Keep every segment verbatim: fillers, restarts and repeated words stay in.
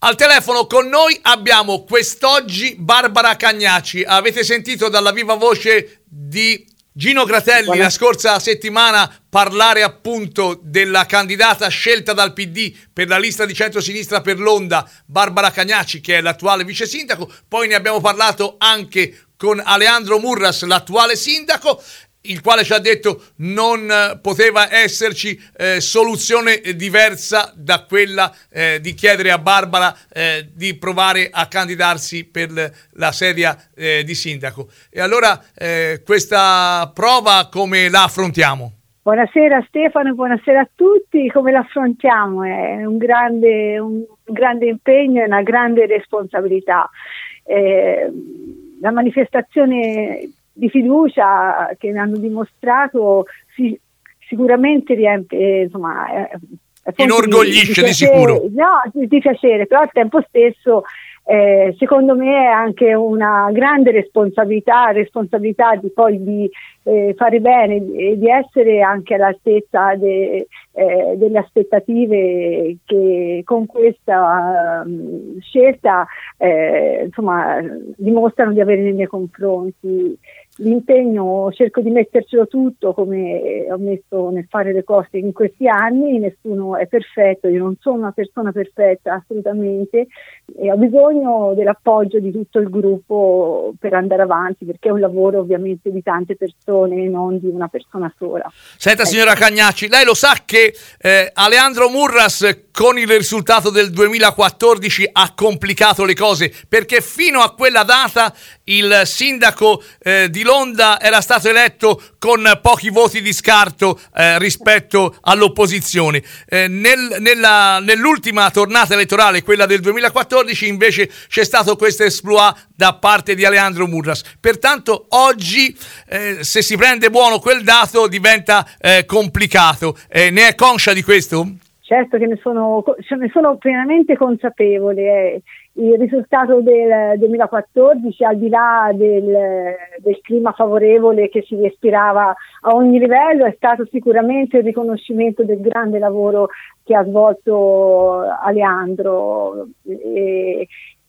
Al telefono con noi abbiamo quest'oggi Barbara Cagnacci. Avete sentito dalla viva voce di Gino Gratelli Buona. la scorsa settimana parlare appunto della candidata scelta dal P D per la lista di centrosinistra per Londra, Barbara Cagnacci, che è l'attuale vice sindaco. Poi ne abbiamo parlato anche con Aleandro Murras, l'attuale sindaco, il quale ci ha detto non poteva esserci eh, soluzione diversa da quella eh, di chiedere a Barbara eh, di provare a candidarsi per la sedia eh, di sindaco. E allora eh, questa prova come la affrontiamo? Buonasera Stefano, buonasera a tutti. Come la affrontiamo? È un grande, un grande impegno e una grande responsabilità. Eh, la manifestazione di fiducia che mi hanno dimostrato si, sicuramente riempie, insomma, è, è inorgoglisce di, di, di, sicuro no, di, di piacere, però al tempo stesso eh, secondo me è anche una grande responsabilità responsabilità di poi di eh, fare bene e di essere anche all'altezza de, eh, delle aspettative che con questa um, scelta eh, insomma dimostrano di avere nei miei confronti. L'impegno cerco di mettercelo tutto come ho messo nel fare le cose in questi anni. Nessuno è perfetto, io non sono una persona perfetta assolutamente e ho bisogno dell'appoggio di tutto il gruppo per andare avanti, perché è un lavoro ovviamente di tante persone e non di una persona sola. Senta ecco. Signora Cagnacci, lei lo sa che eh, Aleandro Murras con il risultato del duemilaquattordici ha complicato le cose, perché fino a quella data il sindaco eh, di Londra era stato eletto con pochi voti di scarto eh, rispetto all'opposizione. Eh, nel, nella, nell'ultima tornata elettorale, quella del duemilaquattordici, invece c'è stato questo exploit da parte di Aleandro Murras. Pertanto oggi, eh, se si prende buono quel dato, diventa eh, complicato. Eh, ne è conscia di questo? Certo che ne sono, ne sono pienamente consapevole. Eh. Il risultato del duemilaquattordici, al di là del, del clima favorevole che si respirava a ogni livello, è stato sicuramente il riconoscimento del grande lavoro che ha svolto Aleandro e,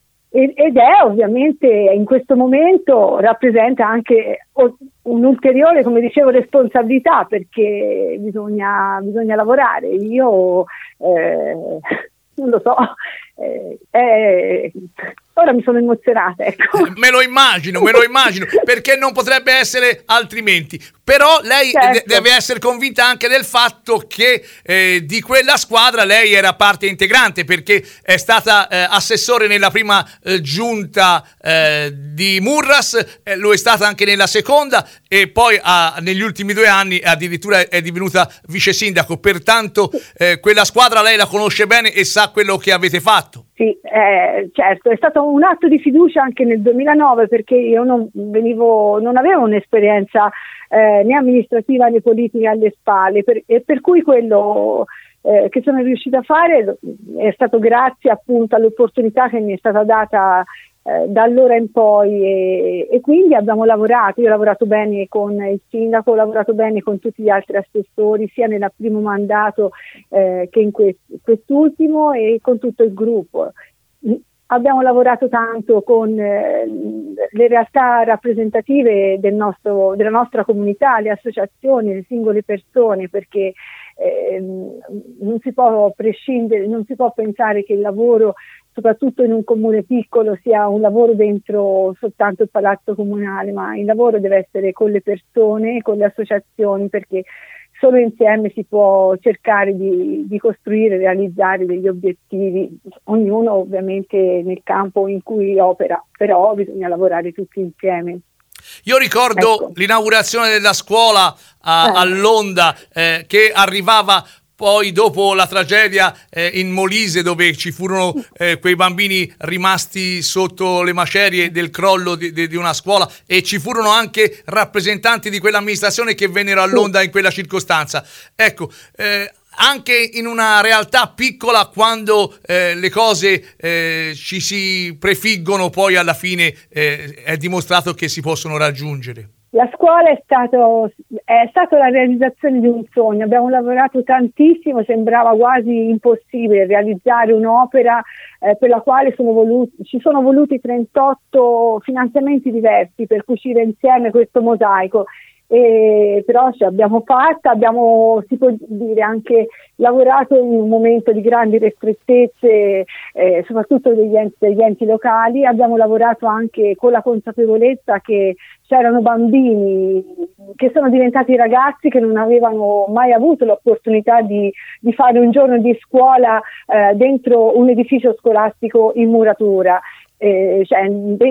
ed è ovviamente in questo momento rappresenta anche un'ulteriore, come dicevo, responsabilità, perché bisogna, bisogna lavorare. Io eh, non lo so, eh, eh, ora mi sono emozionata, ecco. Me lo immagino, me lo immagino, perché non potrebbe essere altrimenti. Però lei certo. de- deve essere convinta anche del fatto che eh, di quella squadra lei era parte integrante, perché è stata eh, assessore nella prima eh, giunta eh, di Murras, eh, lo è stata anche nella seconda e poi ha, negli ultimi due anni addirittura è divenuta vice sindaco. Pertanto eh, quella squadra lei la conosce bene e sa quello che avete fatto. Sì, eh, certo, è stato un atto di fiducia anche nel duemilanove, perché io non venivo, non avevo un'esperienza eh, né amministrativa né politica alle spalle, per, e per cui quello eh, che sono riuscita a fare è stato grazie appunto all'opportunità che mi è stata data eh, da allora in poi e, e quindi abbiamo lavorato. Io ho lavorato bene con il sindaco, ho lavorato bene con tutti gli altri assessori, sia nel primo mandato eh, che in quest- quest'ultimo e con tutto il gruppo. Abbiamo lavorato tanto con eh, le realtà rappresentative del nostro, della nostra comunità, le associazioni, le singole persone, perché eh, non si può prescindere, non si può pensare che il lavoro, soprattutto in un comune piccolo, sia un lavoro dentro soltanto il palazzo comunale, ma il lavoro deve essere con le persone, con le associazioni, perché solo insieme si può cercare di, di costruire, realizzare degli obiettivi, ognuno ovviamente nel campo in cui opera, però bisogna lavorare tutti insieme. Io ricordo ecco. l'inaugurazione della scuola a, eh. a Londra eh, che arrivava poi dopo la tragedia eh, in Molise, dove ci furono eh, quei bambini rimasti sotto le macerie del crollo di, di, di una scuola, e ci furono anche rappresentanti di quell'amministrazione che vennero a Londra in quella circostanza. Ecco, eh, anche in una realtà piccola, quando eh, le cose eh, ci si prefiggono, poi alla fine eh, è dimostrato che si possono raggiungere. La scuola è stato è stata la realizzazione di un sogno, abbiamo lavorato tantissimo, sembrava quasi impossibile realizzare un'opera eh, per la quale sono voluti, ci sono voluti trentotto finanziamenti diversi per cucire insieme questo mosaico. E però ce l'abbiamo fatta, abbiamo, si può dire, anche lavorato in un momento di grandi ristrettezze, eh, soprattutto degli enti, degli enti locali. Abbiamo lavorato anche con la consapevolezza che c'erano bambini che sono diventati ragazzi che non avevano mai avuto l'opportunità di, di fare un giorno di scuola eh, dentro un edificio scolastico in muratura. Eh, cioè,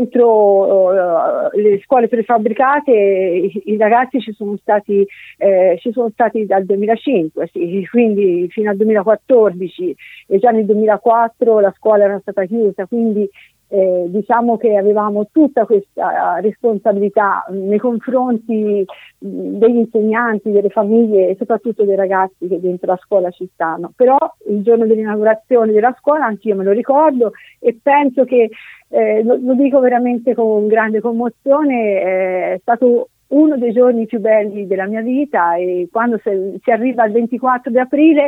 dentro uh, le scuole prefabbricate i, i ragazzi ci sono stati eh, ci sono stati dal duemilacinque, sì, quindi fino al duemilaquattordici, e già nel duemilaquattro la scuola era stata chiusa, quindi eh, diciamo che avevamo tutta questa responsabilità nei confronti degli insegnanti, delle famiglie e soprattutto dei ragazzi che dentro la scuola ci stanno. Però il giorno dell'inaugurazione della scuola anch'io me lo ricordo e penso che Eh, lo, lo dico veramente con grande commozione, eh, è stato uno dei giorni più belli della mia vita, e quando se, si arriva al ventiquattro di aprile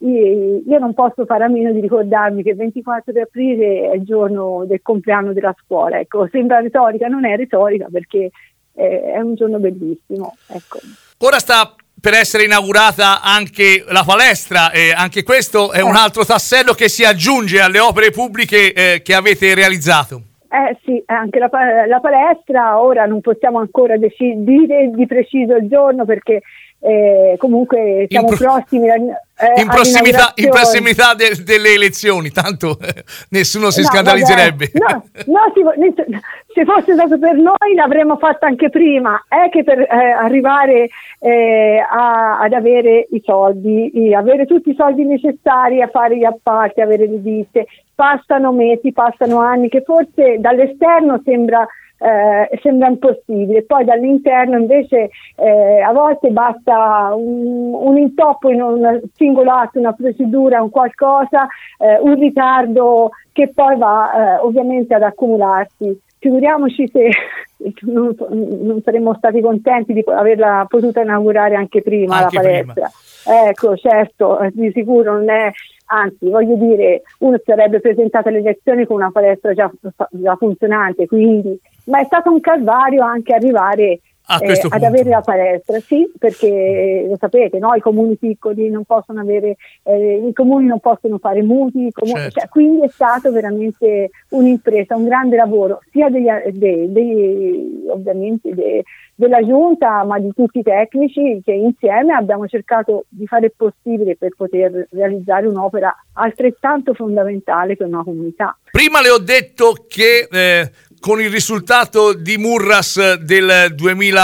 io, io non posso fare a meno di ricordarmi che il ventiquattro di aprile è il giorno del compleanno della scuola. Ecco, sembra retorica, non è retorica, perché eh, è un giorno bellissimo. Ecco. Ora sta per essere inaugurata anche la palestra, e anche questo è un altro tassello che si aggiunge alle opere pubbliche eh, che avete realizzato. Eh sì, anche la, la palestra, ora non possiamo ancora dec- dire di preciso il giorno, perché eh, comunque siamo in pro- prossimi a, eh, in prossimità, in prossimità de- delle elezioni, tanto eh, nessuno si no, scandalizzerebbe. Vabbè, no, no si, se fosse stato per noi l'avremmo fatto anche prima, è che per eh, arrivare eh, a, ad avere i soldi, avere tutti i soldi necessari a fare gli appalti, avere le ditte, passano mesi, passano anni, che forse dall'esterno sembra Eh, sembra impossibile, poi dall'interno invece eh, a volte basta un, un intoppo in un singolo atto, una procedura, un qualcosa, eh, un ritardo che poi va eh, ovviamente ad accumularsi. Figuriamoci se non, non saremmo stati contenti di averla potuta inaugurare anche prima anche la palestra. Prima. Ecco, certo, di sicuro non è. Anzi, voglio dire, uno sarebbe presentato alle elezioni con una palestra già, già funzionante, quindi, ma è stato un calvario anche arrivare eh, ad avere la palestra, sì, perché lo sapete, no? I comuni piccoli non possono avere, eh, i comuni non possono fare mutui, i comuni, certo. Cioè, quindi è stato veramente un'impresa, un grande lavoro, sia degli, dei, dei, ovviamente dei, della giunta, ma di tutti i tecnici, che insieme abbiamo cercato di fare il possibile per poter realizzare un'opera altrettanto fondamentale per una comunità. Prima le ho detto che eh, con il risultato di Murras del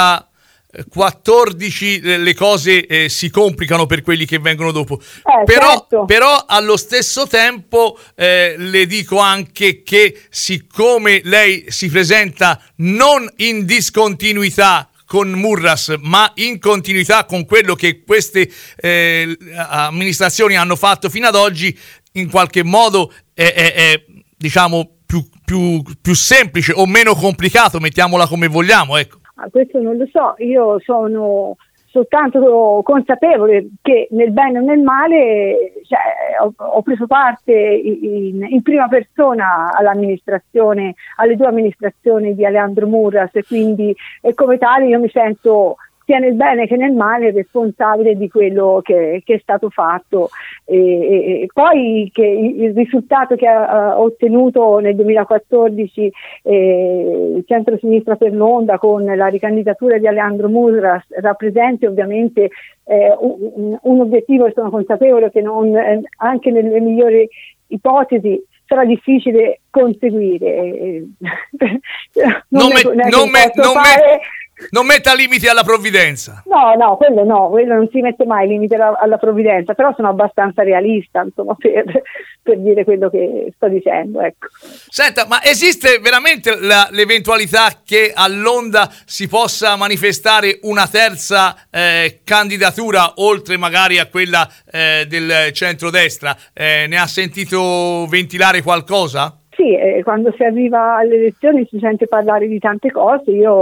duemilaquattordici eh, le cose eh, si complicano per quelli che vengono dopo. Eh, però, certo. però allo stesso tempo eh, le dico anche che siccome lei si presenta non in discontinuità con Murras, ma in continuità con quello che queste eh, amministrazioni hanno fatto fino ad oggi, in qualche modo è, è, è diciamo più, più, più semplice o meno complicato, mettiamola come vogliamo, ecco. Ah, questo non lo so, io sono soltanto consapevole che nel bene o nel male, cioè, ho, ho preso parte in, in prima persona all'amministrazione, alle due amministrazioni di Aleandro Murras, e quindi e come tale io mi sento sia nel bene che nel male responsabile di quello che, che è stato fatto, e, e, e poi che il risultato che ha, ha ottenuto nel duemilaquattordici eh, il centro-sinistra per l'Onda con la ricandidatura di Aleandro Murras rappresenta ovviamente eh, un, un obiettivo, e sono consapevole che non, eh, anche nelle migliori ipotesi sarà difficile conseguire. non, non, me, è, non, me, non, me, non metta limiti alla provvidenza. No, no, quello no, quello non si mette mai limiti alla, alla provvidenza, però sono abbastanza realista, insomma, per, per dire quello che sto dicendo, ecco. Senta, ma esiste veramente la, l'eventualità che all'Onda si possa manifestare una terza eh, candidatura, oltre magari a quella eh, del centrodestra? Eh, ne ha sentito ventilare qualcosa? Sì, eh, quando si arriva alle elezioni si sente parlare di tante cose. Io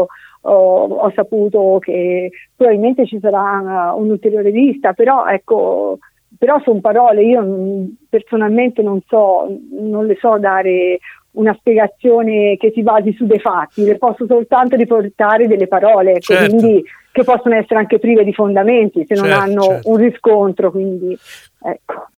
ho, ho saputo che probabilmente ci sarà uh, un'ulteriore vista, però ecco, però sono parole, io mh, personalmente non so, non le so dare una spiegazione che si basi su dei fatti, le posso soltanto riportare delle parole, ecco, certo. quindi che possono essere anche prive di fondamenti se non certo, hanno certo. un riscontro, quindi ecco.